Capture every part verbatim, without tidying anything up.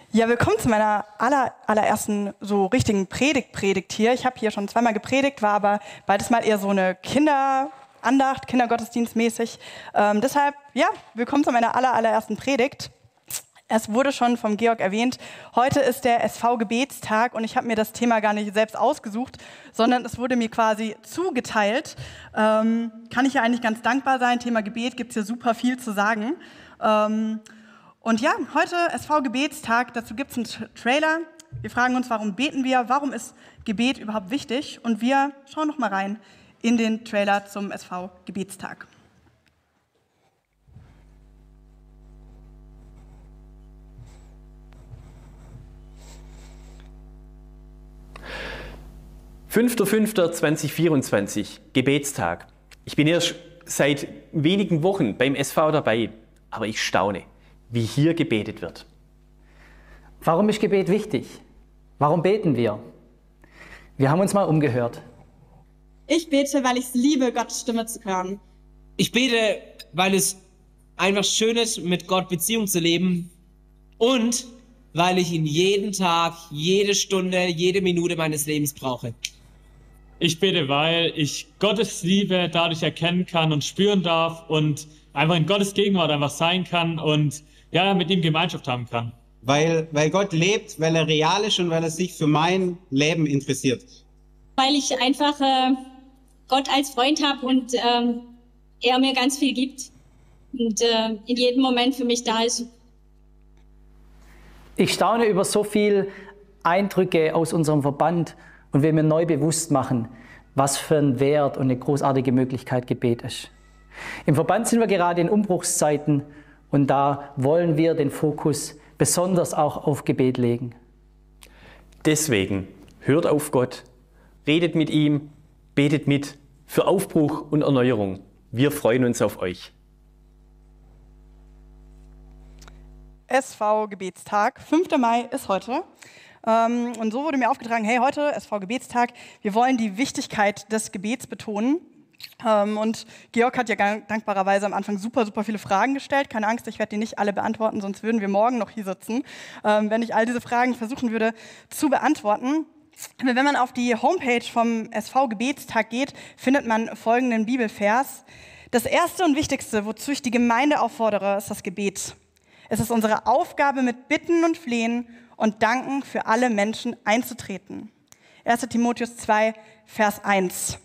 Ja, willkommen zu meiner aller, allerersten so richtigen Predigt-Predigt hier. Ich habe hier schon zweimal gepredigt, war aber beides Mal eher so eine Kinderandacht, Kindergottesdienstmäßig. Ähm, deshalb, ja, willkommen zu meiner aller, allerersten Predigt. Es wurde schon vom Georg erwähnt, heute ist der S V-Gebetstag und ich habe mir das Thema gar nicht selbst ausgesucht, sondern es wurde mir quasi zugeteilt. Ähm, kann ich ja eigentlich ganz dankbar sein, Thema Gebet gibt es hier super viel zu sagen. Ähm, Und ja, heute S V-Gebetstag, dazu gibt es einen Trailer. Wir fragen uns, warum beten wir, warum ist Gebet überhaupt wichtig? Und wir schauen noch mal rein in den Trailer zum S V-Gebetstag. fünfter fünfter zweitausendvierundzwanzig, Gebetstag. Ich bin erst seit wenigen Wochen beim S V dabei, aber ich staune, wie hier gebetet wird. Warum ist Gebet wichtig? Warum beten wir? Wir haben uns mal umgehört. Ich bete, weil ich es liebe, Gottes Stimme zu hören. Ich bete, weil es einfach schön ist, mit Gott Beziehung zu leben und weil ich ihn jeden Tag, jede Stunde, jede Minute meines Lebens brauche. Ich bete, weil ich Gottes Liebe dadurch erkennen kann und spüren darf und einfach in Gottes Gegenwart einfach sein kann und ja, mit ihm Gemeinschaft haben kann. Weil, weil Gott lebt, weil er real ist und weil er sich für mein Leben interessiert. Weil ich einfach äh, Gott als Freund habe und ähm, er mir ganz viel gibt und äh, in jedem Moment für mich da ist. Ich staune über so viele Eindrücke aus unserem Verband und will mir neu bewusst machen, was für ein Wert und eine großartige Möglichkeit Gebet ist. Im Verband sind wir gerade in Umbruchszeiten und da wollen wir den Fokus besonders auch auf Gebet legen. Deswegen hört auf Gott, redet mit ihm, betet mit für Aufbruch und Erneuerung. Wir freuen uns auf euch. S V-Gebetstag, fünfter Mai ist heute. Ähm, und so wurde mir aufgetragen, hey, heute S V-Gebetstag, wir wollen die Wichtigkeit des Gebets betonen. Ähm, und Georg hat ja dankbarerweise am Anfang super, super viele Fragen gestellt. Keine Angst, ich werde die nicht alle beantworten, sonst würden wir morgen noch hier sitzen, ähm, wenn ich all diese Fragen versuchen würde zu beantworten. Wenn man auf die Homepage vom S V-Gebetstag geht, findet man folgenden Bibelvers. Das Erste und Wichtigste, wozu ich die Gemeinde auffordere, ist das Gebet. Es ist unsere Aufgabe, mit Bitten und Flehen und Danken für alle Menschen einzutreten. erster Timotheus zwei, Vers eins.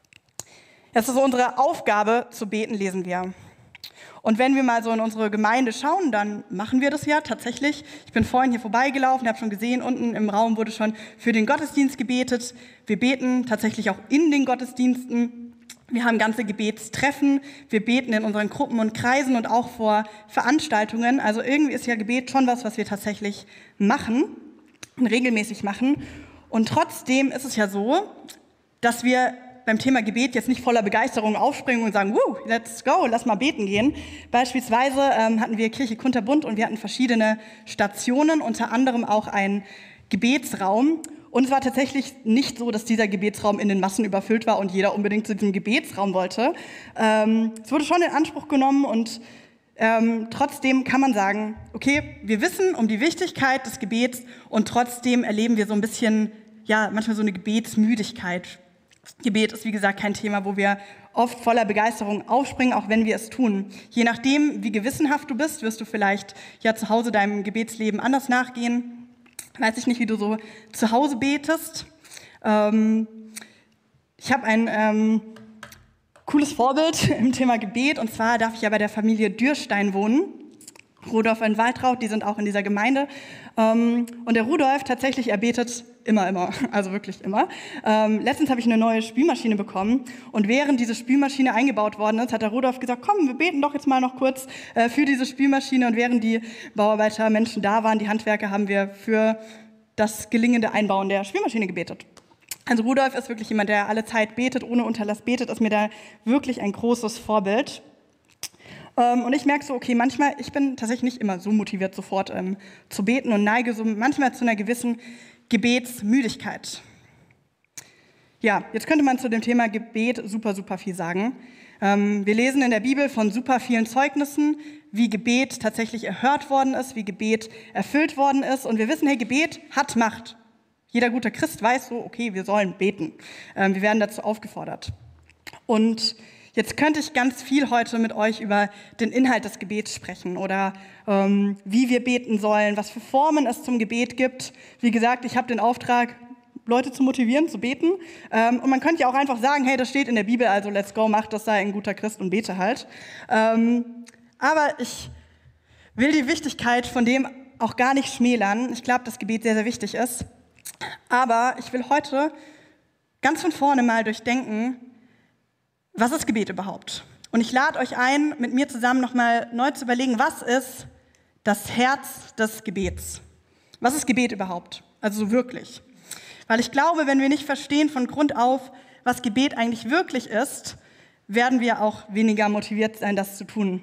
Es ist unsere Aufgabe, zu beten, lesen wir. Und wenn wir mal so in unsere Gemeinde schauen, dann machen wir das ja tatsächlich. Ich bin vorhin hier vorbeigelaufen, habe schon gesehen, unten im Raum wurde schon für den Gottesdienst gebetet. Wir beten tatsächlich auch in den Gottesdiensten. Wir haben ganze Gebetstreffen, wir beten in unseren Gruppen und Kreisen und auch vor Veranstaltungen. Also irgendwie ist ja Gebet schon was, was wir tatsächlich machen und regelmäßig machen. Und trotzdem ist es ja so, dass wir beim Thema Gebet jetzt nicht voller Begeisterung aufspringen und sagen, Woo, let's go, lass mal beten gehen. Beispielsweise ähm, hatten wir Kirche Kunterbunt und wir hatten verschiedene Stationen, unter anderem auch einen Gebetsraum. Und es war tatsächlich nicht so, dass dieser Gebetsraum in den Massen überfüllt war und jeder unbedingt zu diesem Gebetsraum wollte. Ähm, es wurde schon in Anspruch genommen und ähm, trotzdem kann man sagen, okay, wir wissen um die Wichtigkeit des Gebets und trotzdem erleben wir so ein bisschen, ja, manchmal so eine Gebetsmüdigkeit. Gebet ist, wie gesagt, kein Thema, wo wir oft voller Begeisterung aufspringen, auch wenn wir es tun. Je nachdem, wie gewissenhaft du bist, wirst du vielleicht ja zu Hause deinem Gebetsleben anders nachgehen. Weiß ich nicht, wie du so zu Hause betest. Ähm, ich habe ein ähm, cooles Vorbild im Thema Gebet, und zwar darf ich ja bei der Familie Dürstein wohnen. Rudolf und Waltraud, die sind auch in dieser Gemeinde. Ähm, und der Rudolf tatsächlich, er betet immer, immer, also wirklich immer. Ähm, letztens habe ich eine neue Spülmaschine bekommen und während diese Spülmaschine eingebaut worden ist, hat der Rudolf gesagt, komm, wir beten doch jetzt mal noch kurz äh, für diese Spülmaschine. Und während die Bauarbeitermenschen da waren, die Handwerker, haben wir für das gelingende Einbauen der Spülmaschine gebetet. Also Rudolf ist wirklich jemand, der alle Zeit betet, ohne Unterlass betet, ist mir da wirklich ein großes Vorbild. Und ich merke so, okay, manchmal, ich bin tatsächlich nicht immer so motiviert, sofort ähm, zu beten und neige so manchmal zu einer gewissen Gebetsmüdigkeit. Ja, jetzt könnte man zu dem Thema Gebet super, super viel sagen. Ähm, wir lesen in der Bibel von super vielen Zeugnissen, wie Gebet tatsächlich erhört worden ist, wie Gebet erfüllt worden ist. Und wir wissen, hey, Gebet hat Macht. Jeder gute Christ weiß so, okay, wir sollen beten. Ähm, wir werden dazu aufgefordert. Und jetzt könnte ich ganz viel heute mit euch über den Inhalt des Gebets sprechen oder ähm, wie wir beten sollen, was für Formen es zum Gebet gibt. Wie gesagt, ich habe den Auftrag, Leute zu motivieren, zu beten. Ähm, und man könnte ja auch einfach sagen, hey, das steht in der Bibel, also let's go, mach das, sei ein guter Christ und bete halt. Ähm, aber ich will die Wichtigkeit von dem auch gar nicht schmälern. Ich glaube, dass Gebet sehr, sehr wichtig ist. Aber ich will heute ganz von vorne mal durchdenken, was ist Gebet überhaupt? Und ich lade euch ein, mit mir zusammen nochmal neu zu überlegen, was ist das Herz des Gebets? Was ist Gebet überhaupt? Also so wirklich. Weil ich glaube, wenn wir nicht verstehen von Grund auf, was Gebet eigentlich wirklich ist, werden wir auch weniger motiviert sein, das zu tun.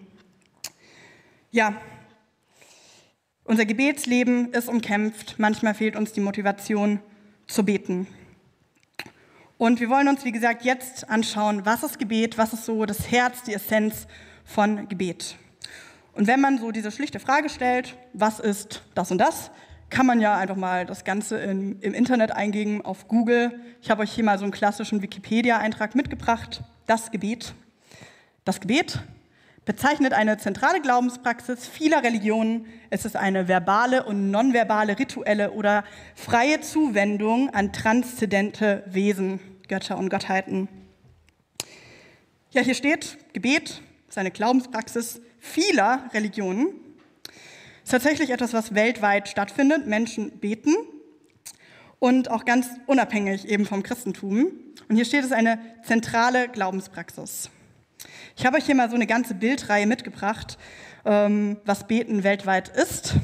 Ja, unser Gebetsleben ist umkämpft. Manchmal fehlt uns die Motivation zu beten. Und wir wollen uns, wie gesagt, jetzt anschauen, was ist Gebet, was ist so das Herz, die Essenz von Gebet. Und wenn man so diese schlichte Frage stellt, was ist das und das, kann man ja einfach mal das Ganze in, im Internet eingeben, auf Google. Ich habe euch hier mal so einen klassischen Wikipedia-Eintrag mitgebracht. Das Gebet. Das Gebet bezeichnet eine zentrale Glaubenspraxis vieler Religionen. Es ist eine verbale und nonverbale rituelle oder freie Zuwendung an transzendente Wesen, Götter und Gottheiten. Ja, hier steht, Gebet ist eine Glaubenspraxis vieler Religionen. Es ist tatsächlich etwas, was weltweit stattfindet. Menschen beten und auch ganz unabhängig eben vom Christentum. Und hier steht, es ist eine zentrale Glaubenspraxis. Ich habe euch hier mal so eine ganze Bildreihe mitgebracht, ähm, was Beten weltweit ist.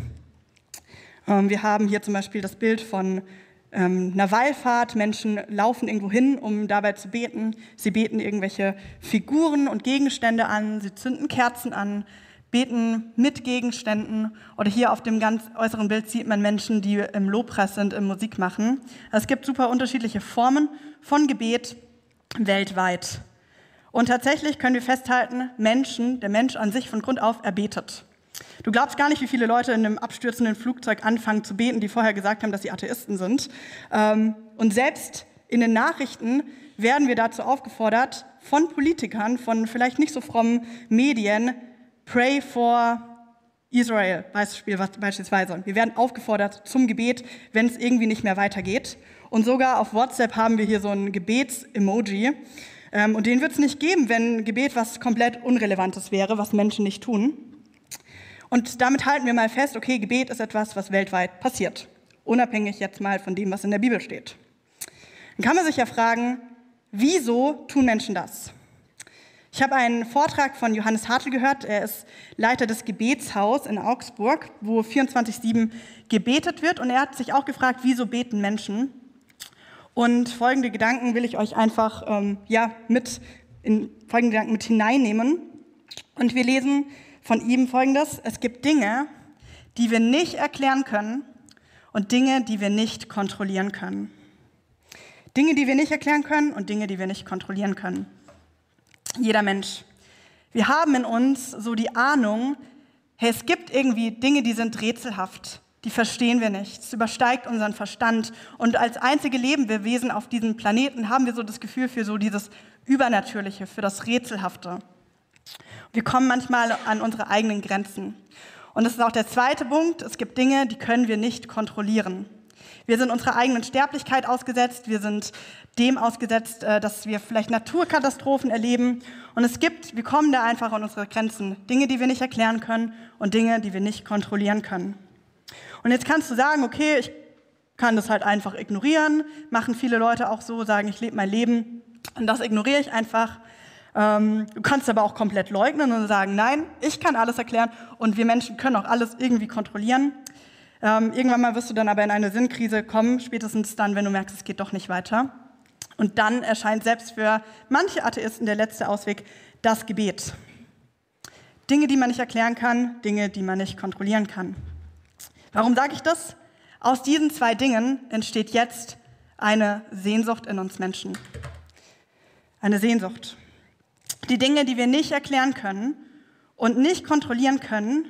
Ähm, wir haben hier zum Beispiel das Bild von ähm, einer Wallfahrt. Menschen laufen irgendwo hin, um dabei zu beten. Sie beten irgendwelche Figuren und Gegenstände an, sie zünden Kerzen an, beten mit Gegenständen. Oder hier auf dem ganz äußeren Bild sieht man Menschen, die im Lobpreis sind, im Musik machen. Also es gibt super unterschiedliche Formen von Gebet weltweit. Und tatsächlich können wir festhalten, Menschen, der Mensch an sich von Grund auf, er betet. Du glaubst gar nicht, wie viele Leute in einem abstürzenden Flugzeug anfangen zu beten, die vorher gesagt haben, dass sie Atheisten sind. Und selbst in den Nachrichten werden wir dazu aufgefordert, von Politikern, von vielleicht nicht so frommen Medien, pray for Israel beispielsweise. Wir werden aufgefordert zum Gebet, wenn es irgendwie nicht mehr weitergeht. Und sogar auf WhatsApp haben wir hier so ein Gebets-Emoji. Und den wird es nicht geben, wenn Gebet was komplett Unrelevantes wäre, was Menschen nicht tun. Und damit halten wir mal fest, okay, Gebet ist etwas, was weltweit passiert. Unabhängig jetzt mal von dem, was in der Bibel steht. Dann kann man sich ja fragen, wieso tun Menschen das? Ich habe einen Vortrag von Johannes Hartl gehört. Er ist Leiter des Gebetshaus in Augsburg, wo vierundzwanzig sieben gebetet wird. Und er hat sich auch gefragt, wieso beten Menschen? Und folgende Gedanken will ich euch einfach ähm, ja, mit in folgende Gedanken mit hineinnehmen. Und wir lesen von ihm Folgendes: Es gibt Dinge, die wir nicht erklären können und Dinge, die wir nicht kontrollieren können. Dinge, die wir nicht erklären können und Dinge, die wir nicht kontrollieren können. Jeder Mensch. Wir haben in uns so die Ahnung, hey, es gibt irgendwie Dinge, die sind rätselhaft. Die verstehen wir nicht. Es übersteigt unseren Verstand. Und als einzige Lebewesen auf diesem Planeten haben wir so das Gefühl für so dieses Übernatürliche, für das Rätselhafte. Wir kommen manchmal an unsere eigenen Grenzen. Und das ist auch der zweite Punkt. Es gibt Dinge, die können wir nicht kontrollieren. Wir sind unserer eigenen Sterblichkeit ausgesetzt. Wir sind dem ausgesetzt, dass wir vielleicht Naturkatastrophen erleben. Und es gibt, wir kommen da einfach an unsere Grenzen. Dinge, die wir nicht erklären können und Dinge, die wir nicht kontrollieren können. Und jetzt kannst du sagen, okay, ich kann das halt einfach ignorieren. Machen viele Leute auch so, sagen, ich lebe mein Leben und das ignoriere ich einfach. Ähm, du kannst aber auch komplett leugnen und sagen, nein, ich kann alles erklären und wir Menschen können auch alles irgendwie kontrollieren. Ähm, irgendwann mal wirst du dann aber in eine Sinnkrise kommen, spätestens dann, wenn du merkst, es geht doch nicht weiter. Und dann erscheint selbst für manche Atheisten der letzte Ausweg, das Gebet. Dinge, die man nicht erklären kann, Dinge, die man nicht kontrollieren kann. Warum sage ich das? Aus diesen zwei Dingen entsteht jetzt eine Sehnsucht in uns Menschen. Eine Sehnsucht. Die Dinge, die wir nicht erklären können und nicht kontrollieren können,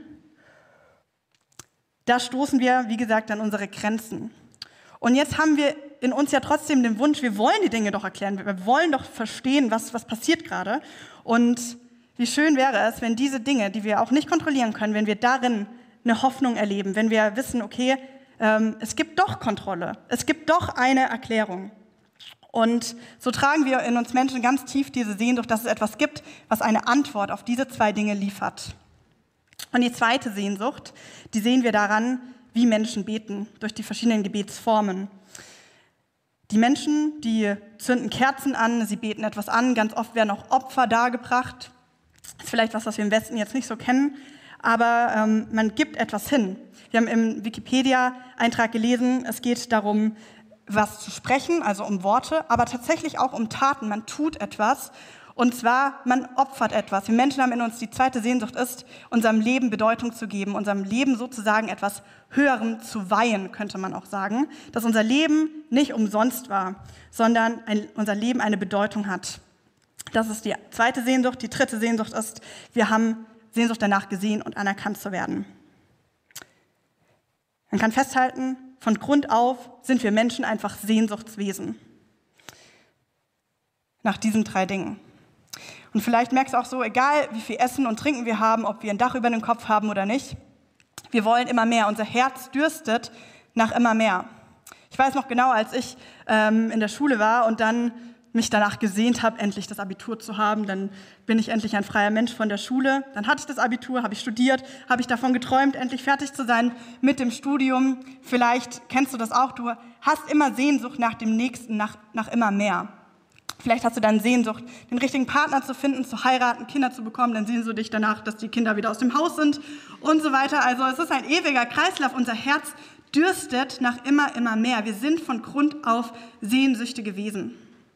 da stoßen wir, wie gesagt, an unsere Grenzen. Und jetzt haben wir in uns ja trotzdem den Wunsch, wir wollen die Dinge doch erklären, wir wollen doch verstehen, was, was passiert gerade. Und wie schön wäre es, wenn diese Dinge, die wir auch nicht kontrollieren können, wenn wir darin eine Hoffnung erleben, wenn wir wissen, okay, ähm, es gibt doch Kontrolle, es gibt doch eine Erklärung. Und so tragen wir in uns Menschen ganz tief diese Sehnsucht, dass es etwas gibt, was eine Antwort auf diese zwei Dinge liefert. Und die zweite Sehnsucht, die sehen wir daran, wie Menschen beten, durch die verschiedenen Gebetsformen. Die Menschen, die zünden Kerzen an, sie beten etwas an, ganz oft werden auch Opfer dargebracht. Das ist vielleicht was, was wir im Westen jetzt nicht so kennen, aber ähm, man gibt etwas hin. Wir haben im Wikipedia-Eintrag gelesen, es geht darum, was zu sprechen, also um Worte, aber tatsächlich auch um Taten. Man tut etwas. Und zwar, man opfert etwas. Wir Menschen haben in uns, die zweite Sehnsucht ist, unserem Leben Bedeutung zu geben, unserem Leben sozusagen etwas Höherem zu weihen, könnte man auch sagen. Dass unser Leben nicht umsonst war, sondern ein, unser Leben eine Bedeutung hat. Das ist die zweite Sehnsucht. Die dritte Sehnsucht ist, wir haben Sehnsucht danach, gesehen und anerkannt zu werden. Man kann festhalten, von Grund auf sind wir Menschen einfach Sehnsuchtswesen. Nach diesen drei Dingen. Und vielleicht merkst du auch so, egal wie viel Essen und Trinken wir haben, ob wir ein Dach über dem Kopf haben oder nicht, wir wollen immer mehr. Unser Herz dürstet nach immer mehr. Ich weiß noch genau, als ich ähm, in der Schule war und dann mich danach gesehnt habe, endlich das Abitur zu haben, dann bin ich endlich ein freier Mensch von der Schule. Dann hatte ich das Abitur, habe ich studiert, habe ich davon geträumt, endlich fertig zu sein mit dem Studium. Vielleicht kennst du das auch, du hast immer Sehnsucht nach dem Nächsten, nach, nach immer mehr. Vielleicht hast du dann Sehnsucht, den richtigen Partner zu finden, zu heiraten, Kinder zu bekommen, dann sehnst du dich danach, dass die Kinder wieder aus dem Haus sind und so weiter. Also es ist ein ewiger Kreislauf, unser Herz dürstet nach immer, immer mehr. Wir sind von Grund auf sehnsüchtige Wesen.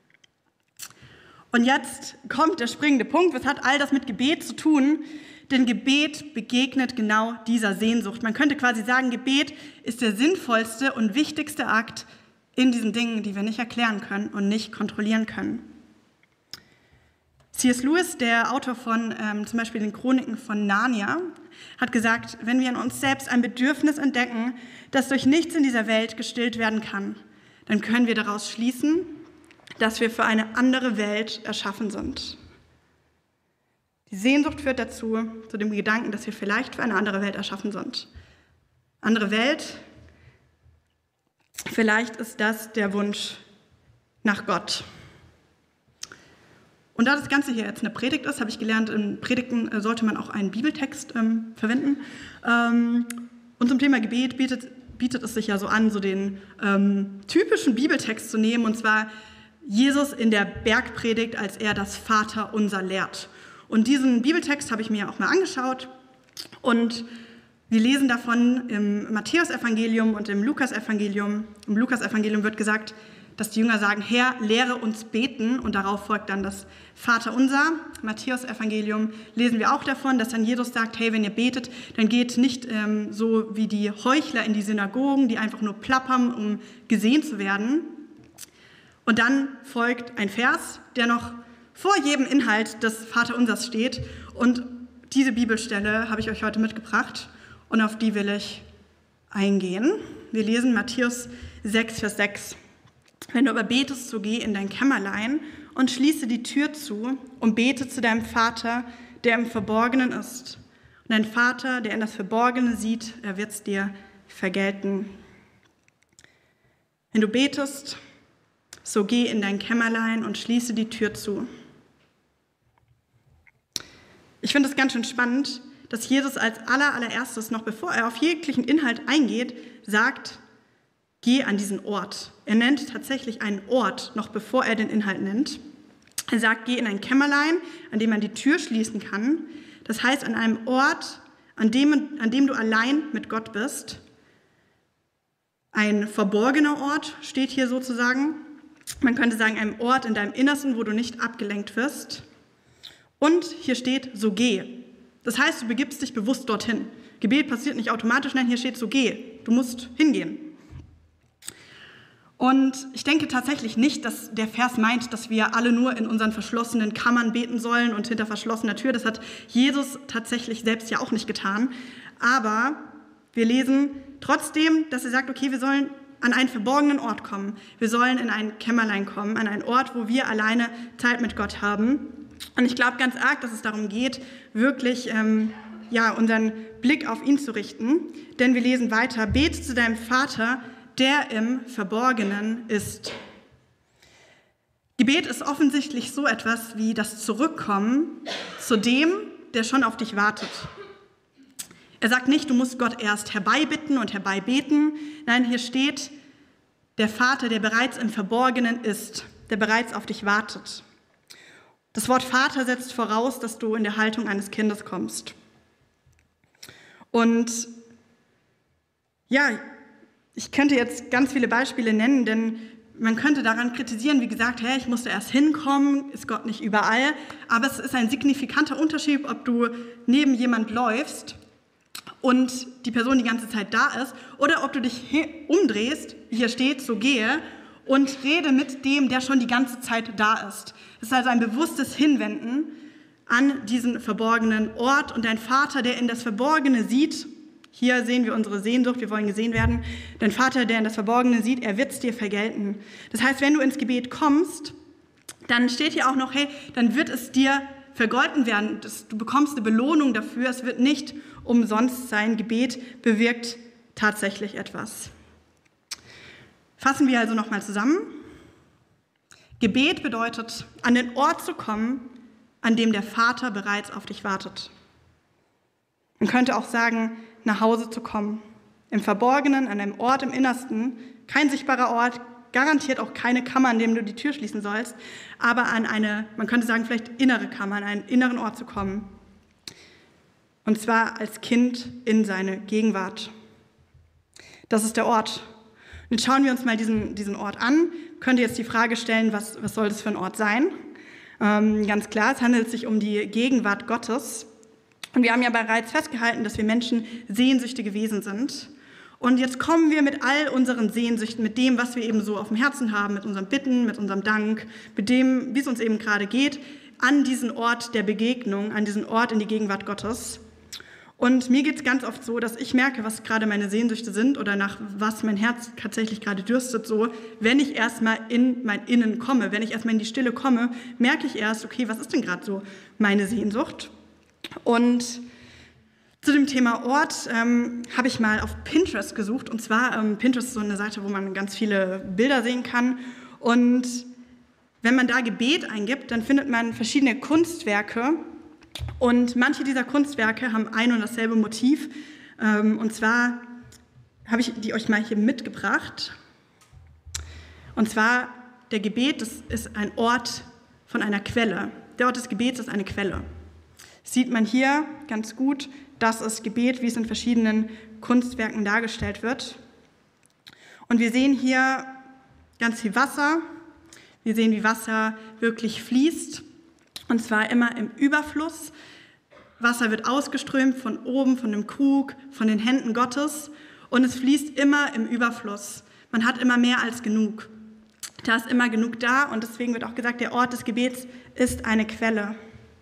Und jetzt kommt der springende Punkt, was hat all das mit Gebet zu tun? Denn Gebet begegnet genau dieser Sehnsucht. Man könnte quasi sagen, Gebet ist der sinnvollste und wichtigste Akt in diesen Dingen, die wir nicht erklären können und nicht kontrollieren können. C S Lewis, der Autor von ähm, zum Beispiel den Chroniken von Narnia, hat gesagt, wenn wir in uns selbst ein Bedürfnis entdecken, das durch nichts in dieser Welt gestillt werden kann, dann können wir daraus schließen, dass wir für eine andere Welt erschaffen sind. Die Sehnsucht führt dazu, zu dem Gedanken, dass wir vielleicht für eine andere Welt erschaffen sind. Andere Welt, vielleicht ist das der Wunsch nach Gott. Und da das Ganze hier jetzt eine Predigt ist, habe ich gelernt, in Predigten sollte man auch einen Bibeltext ähm, verwenden. Ähm, und zum Thema Gebet bietet, bietet es sich ja so an, so den ähm, typischen Bibeltext zu nehmen, und zwar Jesus in der Bergpredigt, als er das Vaterunser lehrt. Und diesen Bibeltext habe ich mir auch mal angeschaut und wir lesen davon im Matthäusevangelium und im Lukasevangelium. Im Lukasevangelium wird gesagt, dass die Jünger sagen, Herr, lehre uns beten, und darauf folgt dann das Vaterunser. Im Matthäusevangelium lesen wir auch davon, dass dann Jesus sagt, hey, wenn ihr betet, dann geht nicht ähm, so wie die Heuchler in die Synagogen, die einfach nur plappern, um gesehen zu werden. Und dann folgt ein Vers, der noch vor jedem Inhalt des Vaterunsers steht, und diese Bibelstelle habe ich euch heute mitgebracht. Und auf die will ich eingehen. Wir lesen Matthäus sechs, Vers sechs. Wenn du aber betest, so geh in dein Kämmerlein und schließe die Tür zu und bete zu deinem Vater, der im Verborgenen ist. Und dein Vater, der in das Verborgene sieht, er wird es dir vergelten. Wenn du betest, so geh in dein Kämmerlein und schließe die Tür zu. Ich finde es ganz schön spannend, dass Jesus als aller, allererstes, noch bevor er auf jeglichen Inhalt eingeht, sagt, geh an diesen Ort. Er nennt tatsächlich einen Ort, noch bevor er den Inhalt nennt. Er sagt, geh in ein Kämmerlein, an dem man die Tür schließen kann. Das heißt, an einem Ort, an dem, an dem du allein mit Gott bist. Ein verborgener Ort steht hier sozusagen. Man könnte sagen, ein Ort in deinem Innersten, wo du nicht abgelenkt wirst. Und hier steht, so geh. Das heißt, du begibst dich bewusst dorthin. Gebet passiert nicht automatisch, nein, hier steht, so geh. Du musst hingehen. Und ich denke tatsächlich nicht, dass der Vers meint, dass wir alle nur in unseren verschlossenen Kammern beten sollen und hinter verschlossener Tür. Das hat Jesus tatsächlich selbst ja auch nicht getan. Aber wir lesen trotzdem, dass er sagt, okay, wir sollen an einen verborgenen Ort kommen. Wir sollen in ein Kämmerlein kommen, an einen Ort, wo wir alleine Zeit mit Gott haben. Und ich glaube ganz arg, dass es darum geht, wirklich ähm, ja, unseren Blick auf ihn zu richten. Denn wir lesen weiter, bete zu deinem Vater, der im Verborgenen ist. Gebet ist offensichtlich so etwas wie das Zurückkommen zu dem, der schon auf dich wartet. Er sagt nicht, du musst Gott erst herbeibitten und herbeibeten. Nein, hier steht der Vater, der bereits im Verborgenen ist, der bereits auf dich wartet. Das Wort Vater setzt voraus, dass du in der Haltung eines Kindes kommst. Und ja, ich könnte jetzt ganz viele Beispiele nennen, denn man könnte daran kritisieren, wie gesagt, hey, ich musste erst hinkommen, ist Gott nicht überall. Aber es ist ein signifikanter Unterschied, ob du neben jemand läufst und die Person die ganze Zeit da ist, oder ob du dich umdrehst, wie hier steht, so gehe, und rede mit dem, der schon die ganze Zeit da ist. Es ist also ein bewusstes Hinwenden an diesen verborgenen Ort. Und dein Vater, der in das Verborgene sieht, hier sehen wir unsere Sehnsucht, wir wollen gesehen werden. Dein Vater, der in das Verborgene sieht, er wird es dir vergelten. Das heißt, wenn du ins Gebet kommst, dann steht hier auch noch, hey, dann wird es dir vergolten werden. Du bekommst eine Belohnung dafür. Es wird nicht umsonst sein. Gebet bewirkt tatsächlich etwas. Fassen wir also nochmal zusammen. Gebet bedeutet, an den Ort zu kommen, an dem der Vater bereits auf dich wartet. Man könnte auch sagen, nach Hause zu kommen. Im Verborgenen, an einem Ort im Innersten, kein sichtbarer Ort, garantiert auch keine Kammer, an dem du die Tür schließen sollst, aber an eine, man könnte sagen, vielleicht innere Kammer, an einen inneren Ort zu kommen. Und zwar als Kind in seine Gegenwart. Das ist der Ort. Und jetzt schauen wir uns mal diesen, diesen Ort an. Könnt ihr jetzt die Frage stellen, was, was soll das für ein Ort sein? Ähm, ganz klar, es handelt sich um die Gegenwart Gottes. Und wir haben ja bereits festgehalten, dass wir Menschen sehnsüchtige Wesen sind. Und jetzt kommen wir mit all unseren Sehnsüchten, mit dem, was wir eben so auf dem Herzen haben, mit unserem Bitten, mit unserem Dank, mit dem, wie es uns eben gerade geht, an diesen Ort der Begegnung, an diesen Ort in die Gegenwart Gottes. Und mir geht es ganz oft so, dass ich merke, was gerade meine Sehnsüchte sind oder nach was mein Herz tatsächlich gerade dürstet, so, wenn ich erstmal in mein Innen komme, wenn ich erstmal in die Stille komme, merke ich erst, okay, was ist denn gerade so meine Sehnsucht? Und zu dem Thema Ort ähm, habe ich mal auf Pinterest gesucht. Und zwar, ähm, Pinterest ist so eine Seite, wo man ganz viele Bilder sehen kann. Und wenn man da Gebet eingibt, dann findet man verschiedene Kunstwerke. Und manche dieser Kunstwerke haben ein und dasselbe Motiv. Ähm, und zwar habe ich die euch mal hier mitgebracht. Und zwar, der Gebet, das ist ein Ort von einer Quelle. Der Ort des Gebets ist eine Quelle. Sieht man hier ganz gut, das ist Gebet, wie es in verschiedenen Kunstwerken dargestellt wird. Und wir sehen hier ganz viel Wasser. Wir sehen, wie Wasser wirklich fließt, und zwar immer im Überfluss. Wasser wird ausgeströmt von oben, von dem Krug, von den Händen Gottes, und es fließt immer im Überfluss. Man hat immer mehr als genug. Da ist immer genug da, und deswegen wird auch gesagt, der Ort des Gebets ist eine Quelle.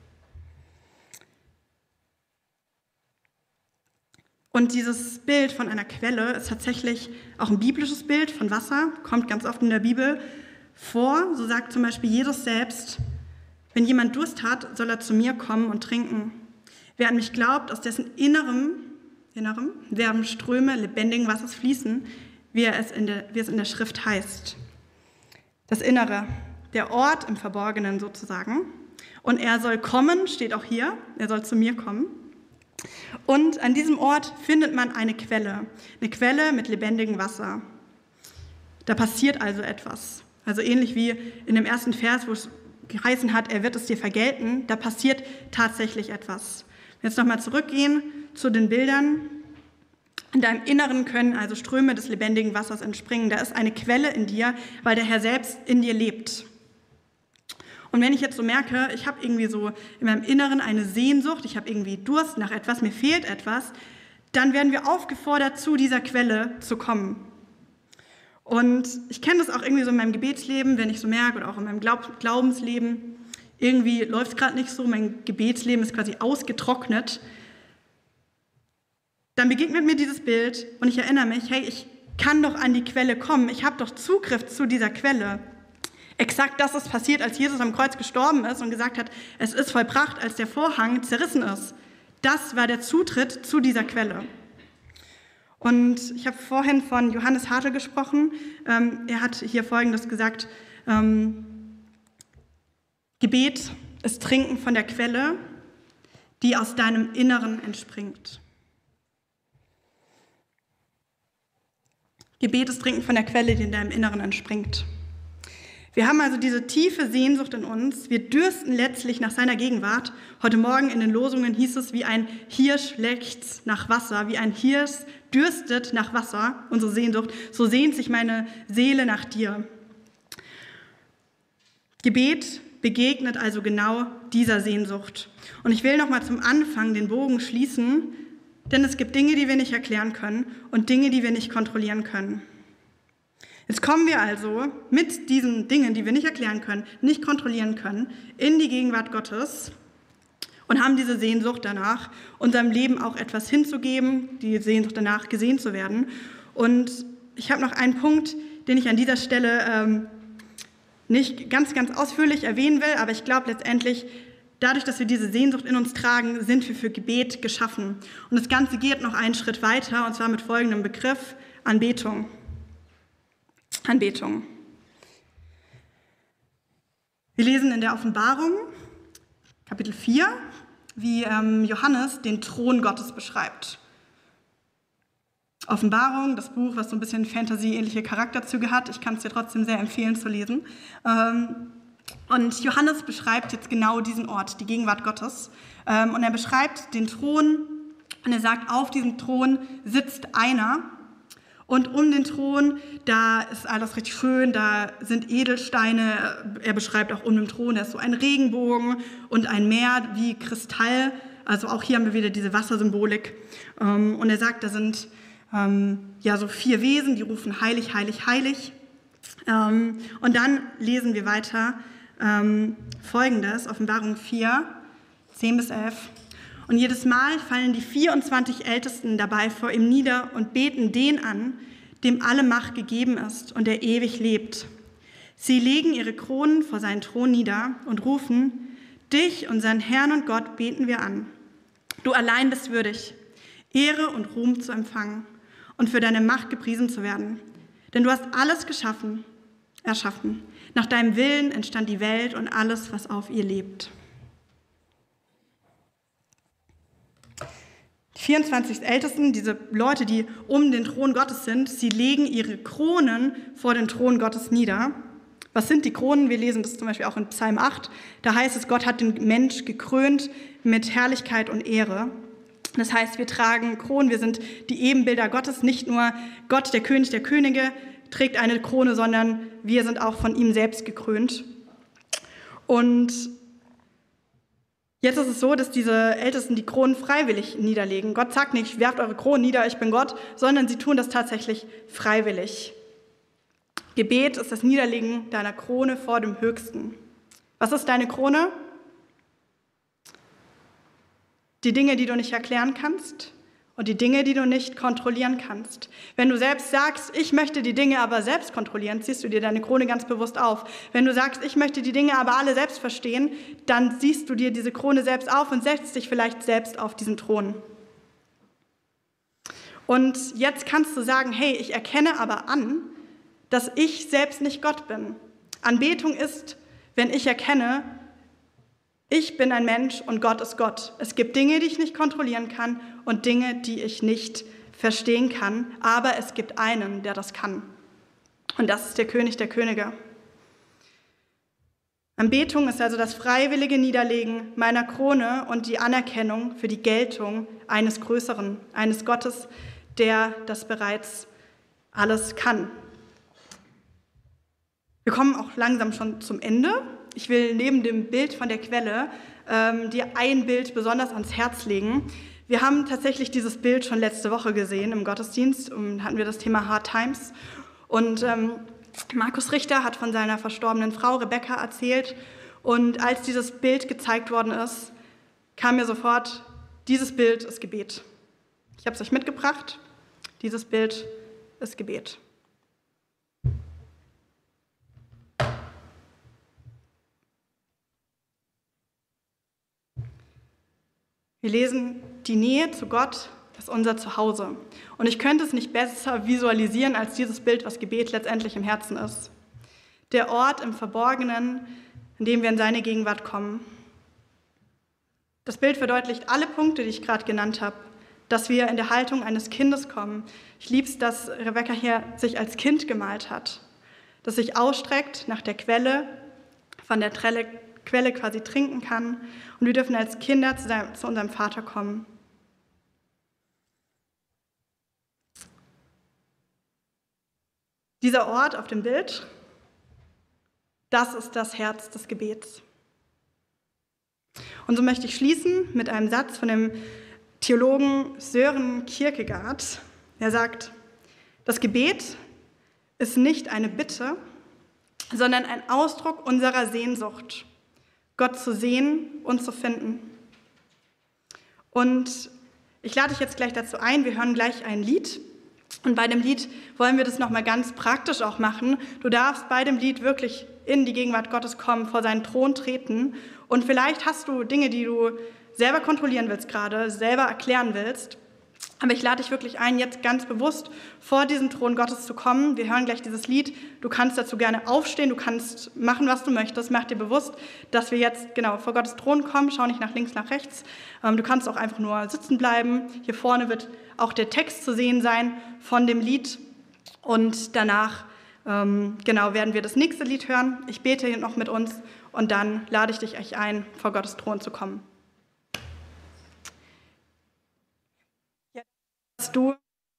Und dieses Bild von einer Quelle ist tatsächlich auch ein biblisches Bild von Wasser, kommt ganz oft in der Bibel vor. So sagt zum Beispiel Jesus selbst, wenn jemand Durst hat, soll er zu mir kommen und trinken. Wer an mich glaubt, aus dessen Innerem, Innerem werden Ströme lebendigen Wassers fließen, wie es, in der, wie es in der Schrift heißt. Das Innere, der Ort im Verborgenen sozusagen. Und er soll kommen, steht auch hier, er soll zu mir kommen. Und an diesem Ort findet man eine Quelle, eine Quelle mit lebendigem Wasser. Da passiert also etwas. Also ähnlich wie in dem ersten Vers, wo es geheißen hat, er wird es dir vergelten, da passiert tatsächlich etwas. Jetzt nochmal zurückgehen zu den Bildern. In deinem Inneren können also Ströme des lebendigen Wassers entspringen. Da ist eine Quelle in dir, weil der Herr selbst in dir lebt. Und wenn ich jetzt so merke, ich habe irgendwie so in meinem Inneren eine Sehnsucht, ich habe irgendwie Durst nach etwas, mir fehlt etwas, dann werden wir aufgefordert, zu dieser Quelle zu kommen. Und ich kenne das auch irgendwie so in meinem Gebetsleben, wenn ich so merke, oder auch in meinem Glaub- Glaubensleben, irgendwie läuft es gerade nicht so, mein Gebetsleben ist quasi ausgetrocknet. Dann begegnet mir dieses Bild und ich erinnere mich, hey, ich kann doch an die Quelle kommen, ich habe doch Zugriff zu dieser Quelle. Exakt das ist passiert, als Jesus am Kreuz gestorben ist und gesagt hat, es ist vollbracht, als der Vorhang zerrissen ist. Das war der Zutritt zu dieser Quelle. Und ich habe vorhin von Johannes Hartl gesprochen. Ähm, er hat hier Folgendes gesagt: ähm, Gebet ist Trinken von der Quelle, die aus deinem Inneren entspringt. Gebet ist Trinken von der Quelle, die in deinem Inneren entspringt. Wir haben also diese tiefe Sehnsucht in uns. Wir dürsten letztlich nach seiner Gegenwart. Heute Morgen in den Losungen hieß es, wie ein Hirsch lechzt nach Wasser, wie ein Hirsch dürstet nach Wasser, unsere Sehnsucht. So sehnt sich meine Seele nach dir. Gebet begegnet also genau dieser Sehnsucht. Und ich will noch mal zum Anfang den Bogen schließen, denn es gibt Dinge, die wir nicht erklären können und Dinge, die wir nicht kontrollieren können. Jetzt kommen wir also mit diesen Dingen, die wir nicht erklären können, nicht kontrollieren können, in die Gegenwart Gottes und haben diese Sehnsucht danach, unserem Leben auch etwas hinzugeben, die Sehnsucht danach, gesehen zu werden. Und ich habe noch einen Punkt, den ich an dieser Stelle ähm, nicht ganz, ganz ausführlich erwähnen will, aber ich glaube letztendlich, dadurch, dass wir diese Sehnsucht in uns tragen, sind wir für Gebet geschaffen. Und das Ganze geht noch einen Schritt weiter, und zwar mit folgendem Begriff: Anbetung. Anbetung. Wir lesen in der Offenbarung, Kapitel vier, wie ähm, Johannes den Thron Gottes beschreibt. Offenbarung, das Buch, was so ein bisschen Fantasy-ähnliche Charakterzüge hat. Ich kann es dir trotzdem sehr empfehlen zu lesen. Ähm, und Johannes beschreibt jetzt genau diesen Ort, die Gegenwart Gottes. Ähm, und er beschreibt den Thron und er sagt, auf diesem Thron sitzt einer. Und um den Thron, da ist alles richtig schön, da sind Edelsteine. Er beschreibt auch um den Thron, da ist so ein Regenbogen und ein Meer wie Kristall. Also auch hier haben wir wieder diese Wassersymbolik. Und er sagt, da sind ja so vier Wesen, die rufen heilig, heilig, heilig. Und dann lesen wir weiter Folgendes, Offenbarung vier, zehn bis elf. Und jedes Mal fallen die vierundzwanzig Ältesten dabei vor ihm nieder und beten den an, dem alle Macht gegeben ist und der ewig lebt. Sie legen ihre Kronen vor seinen Thron nieder und rufen, dich, unseren Herrn und Gott, beten wir an. Du allein bist würdig, Ehre und Ruhm zu empfangen und für deine Macht gepriesen zu werden. Denn du hast alles geschaffen, erschaffen. Nach deinem Willen entstand die Welt und alles, was auf ihr lebt. Die vierundzwanzig Ältesten, diese Leute, die um den Thron Gottes sind, sie legen ihre Kronen vor den Thron Gottes nieder. Was sind die Kronen? Wir lesen das zum Beispiel auch in Psalm acht. Da heißt es, Gott hat den Mensch gekrönt mit Herrlichkeit und Ehre. Das heißt, wir tragen Kronen, wir sind die Ebenbilder Gottes. Nicht nur Gott, der König der Könige, trägt eine Krone, sondern wir sind auch von ihm selbst gekrönt. Und jetzt ist es so, dass diese Ältesten die Kronen freiwillig niederlegen. Gott sagt nicht, werft eure Kronen nieder, ich bin Gott, sondern sie tun das tatsächlich freiwillig. Gebet ist das Niederlegen deiner Krone vor dem Höchsten. Was ist deine Krone? Die Dinge, die du nicht erklären kannst und die Dinge, die du nicht kontrollieren kannst. Wenn du selbst sagst, ich möchte die Dinge aber selbst kontrollieren, ziehst du dir deine Krone ganz bewusst auf. Wenn du sagst, ich möchte die Dinge aber alle selbst verstehen, dann ziehst du dir diese Krone selbst auf und setzt dich vielleicht selbst auf diesen Thron. Und jetzt kannst du sagen, hey, ich erkenne aber an, dass ich selbst nicht Gott bin. Anbetung ist, wenn ich erkenne, ich bin ein Mensch und Gott ist Gott. Es gibt Dinge, die ich nicht kontrollieren kann und Dinge, die ich nicht verstehen kann, aber es gibt einen, der das kann. Und das ist der König der Könige. Anbetung ist also das freiwillige Niederlegen meiner Krone und die Anerkennung für die Geltung eines Größeren, eines Gottes, der das bereits alles kann. Wir kommen auch langsam schon zum Ende. Ich will neben dem Bild von der Quelle ähm, dir ein Bild besonders ans Herz legen. Wir haben tatsächlich dieses Bild schon letzte Woche gesehen im Gottesdienst. Um, hatten wir das Thema Hard Times. Und ähm, Markus Richter hat von seiner verstorbenen Frau Rebecca erzählt. Und als dieses Bild gezeigt worden ist, kam mir sofort, dieses Bild ist Gebet. Ich habe es euch mitgebracht. Dieses Bild ist Gebet. Wir lesen, die Nähe zu Gott ist unser Zuhause. Und ich könnte es nicht besser visualisieren als dieses Bild, was Gebet letztendlich im Herzen ist. Der Ort im Verborgenen, in dem wir in seine Gegenwart kommen. Das Bild verdeutlicht alle Punkte, die ich gerade genannt habe, dass wir in der Haltung eines Kindes kommen. Ich liebe es, dass Rebecca hier sich als Kind gemalt hat, das sich ausstreckt nach der Quelle, von der Trelle Quelle quasi trinken kann. Und wir dürfen als Kinder zu, seinem, zu unserem Vater kommen. Dieser Ort auf dem Bild, das ist das Herz des Gebets. Und so möchte ich schließen mit einem Satz von dem Theologen Søren Kierkegaard, der sagt, das Gebet ist nicht eine Bitte, sondern ein Ausdruck unserer Sehnsucht, Gott zu sehen und zu finden. Und ich lade dich jetzt gleich dazu ein, wir hören gleich ein Lied. Und bei dem Lied wollen wir das nochmal ganz praktisch auch machen. Du darfst bei dem Lied wirklich in die Gegenwart Gottes kommen, vor seinen Thron treten. Und vielleicht hast du Dinge, die du selber kontrollieren willst gerade, selber erklären willst. Aber ich lade dich wirklich ein, jetzt ganz bewusst vor diesen Thron Gottes zu kommen. Wir hören gleich dieses Lied. Du kannst dazu gerne aufstehen, du kannst machen, was du möchtest. Mach dir bewusst, dass wir jetzt genau vor Gottes Thron kommen. Schau nicht nach links, nach rechts. Du kannst auch einfach nur sitzen bleiben. Hier vorne wird auch der Text zu sehen sein von dem Lied. Und danach ähm, genau werden wir das nächste Lied hören. Ich bete hier noch mit uns und dann lade ich dich euch ein, vor Gottes Thron zu kommen. Dass du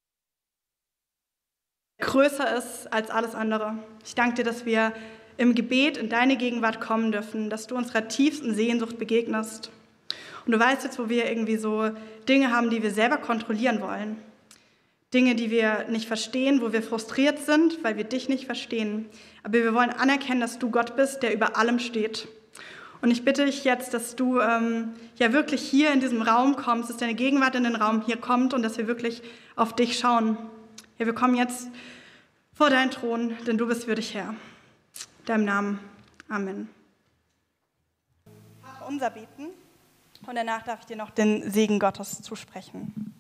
größer ist als alles andere. Ich danke dir, dass wir im Gebet in deine Gegenwart kommen dürfen, dass du unserer tiefsten Sehnsucht begegnest. Und du weißt jetzt, wo wir irgendwie so Dinge haben, die wir selber kontrollieren wollen. Dinge, die wir nicht verstehen, wo wir frustriert sind, weil wir dich nicht verstehen. Aber wir wollen anerkennen, dass du Gott bist, der über allem steht. Und ich bitte dich jetzt, dass du ähm, ja wirklich hier in diesem Raum kommst, dass deine Gegenwart in den Raum hier kommt und dass wir wirklich auf dich schauen. Ja, wir kommen jetzt vor deinen Thron, denn du bist würdig, Herr. In deinem Namen. Amen. Unser beten und danach darf ich dir noch den Segen Gottes zusprechen.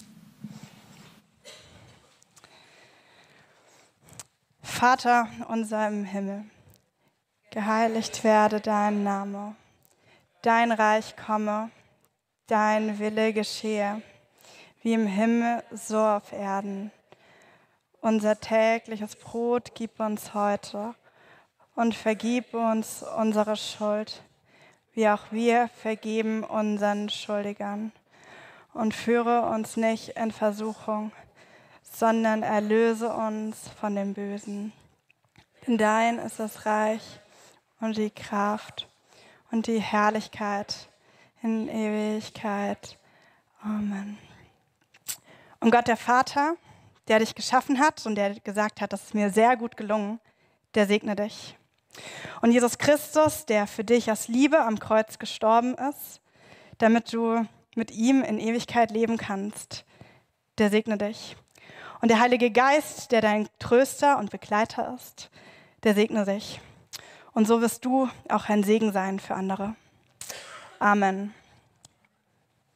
Vater unser im Himmel, geheiligt werde dein Name. Dein Reich komme, dein Wille geschehe, wie im Himmel, so auf Erden. Unser tägliches Brot gib uns heute und vergib uns unsere Schuld, wie auch wir vergeben unseren Schuldigern. Und führe uns nicht in Versuchung, sondern erlöse uns von dem Bösen. Denn dein ist das Reich und die Kraft und die Herrlichkeit in Ewigkeit. Amen. Und Gott, der Vater, der dich geschaffen hat und der gesagt hat, das ist mir sehr gut gelungen, der segne dich. Und Jesus Christus, der für dich aus Liebe am Kreuz gestorben ist, damit du mit ihm in Ewigkeit leben kannst, der segne dich. Und der Heilige Geist, der dein Tröster und Begleiter ist, der segne dich. Und so wirst du auch ein Segen sein für andere. Amen.